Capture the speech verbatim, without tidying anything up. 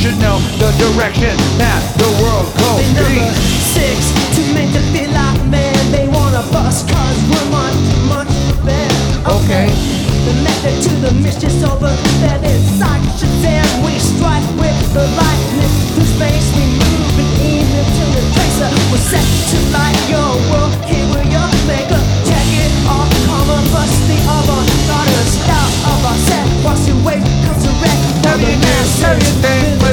should know the direction that the world goes. And number six, to make them feel like man, they wanna bust cause we're much, much better. Okay. The method to the mischief's over, that is